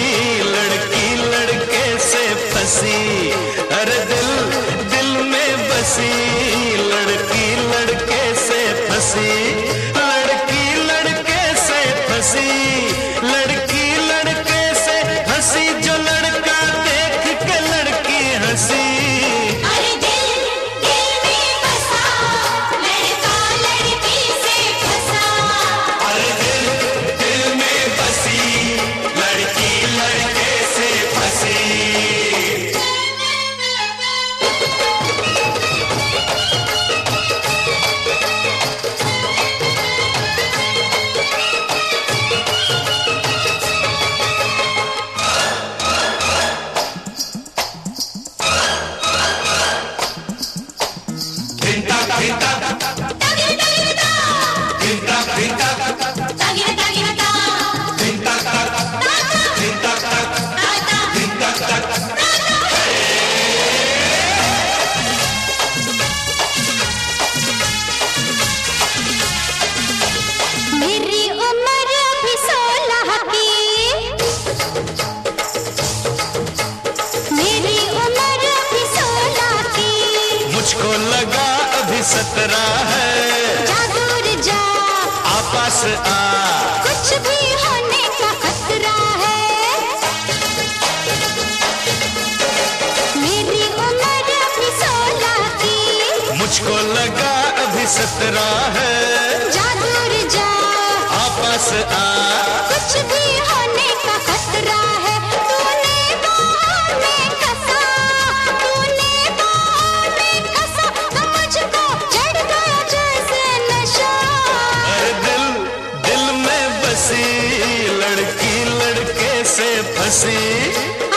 लड़की लड़के से फंसी, अरे दिल दिल में बसी, लड़की लड़के से फंसी, लड़की लड़के से फंसी, लड़की लड़के से हंसी, जो लड़का देख के लड़की हंसी। मेरी उम्र भी 16 की, मेरी उम्र भी 16 की, मुझको लगा अभी 17 है, जा दूर जा आपस आ, कुछ भी होने का खतरा है। मेरी उम्र भी 16 की, मुझको लगा अभी 17 है, जा दूर जा आपस आ, कुछ भी होने का खतरा है। तूने बाहों में कसा, तूने बाहों में कसा, तो मुझको चढ़ गया जैसे नशा। अरे दिल दिल में बसी, लड़की लड़के से फंसी।